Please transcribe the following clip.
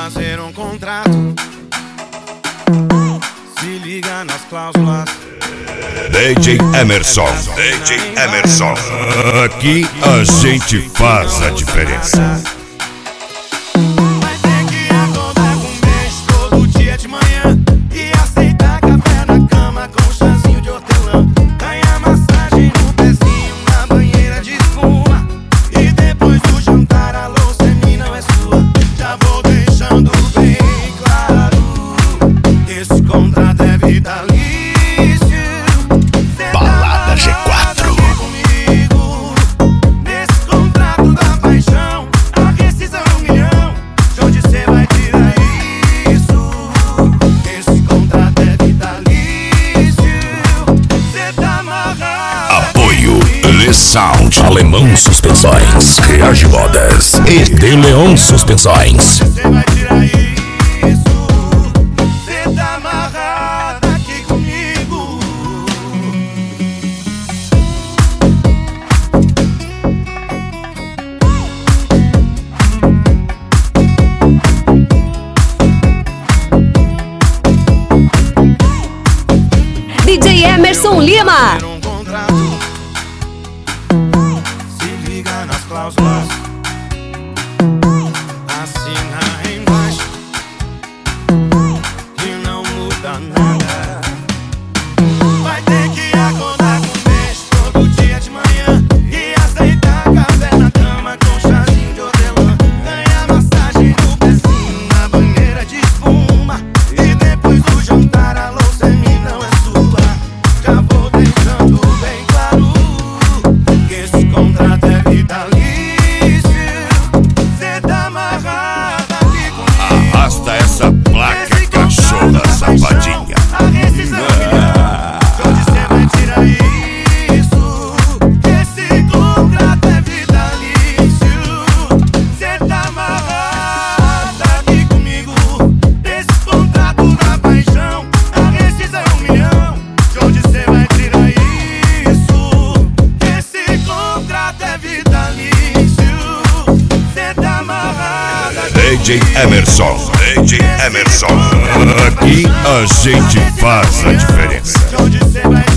fazer um contrato. Se liga nas cláusulas. DJ Emerson, aqui a gente faz a diferença. Vai ter que acordar com um beijo todo dia de manhã e aceitar café na cama com chazinho de hortelã. Ganhar massagem no pezinho na banheira de espuma. E depois do jantar a louça é minha, não é sua. Já vou deixando bem claro que esse contrato é vitalício. Balada G4. Comigo, nesse contrato da paixão, a rescisão é 1 milhão. De onde cê vai tirar isso? Esse contrato é vitalício. Cê tá amarrado. Apoio Le Sound, Alemão Suspensões, Reage Modas e De Leon Suspensões. Cê vai tirar isso? Cê tá amarrado aqui comigo. DJ Emerson Lima. Ter um contrato. Se liga nas cláusulas. Assina embaixo e não muda nada. Vai ter que acordar com um beijo todo dia de manhã e aceitar café na cama com chazinho de hortelã. Ganhar massagem no pezinho na banheira de espuma. E depois do jantar a louça é minha, não é sua. Já vou deixando bem claro que esse contrato é vitalício. Cê tá amarrado aqui comigo. Arrasta essa placa, cachorra safadinha. A rescisão é 1 milhão. De onde cê vai tirar isso? Esse contrato é vitalício. Cê tá amarrado aqui comigo. Esse contrato da paixão, a rescisão é 1 milhão. De onde cê vai tirar isso? Esse contrato é vitalício. Cê tá amarrado aqui DJ Emerson, aqui a gente faz a diferença. de onde cê vai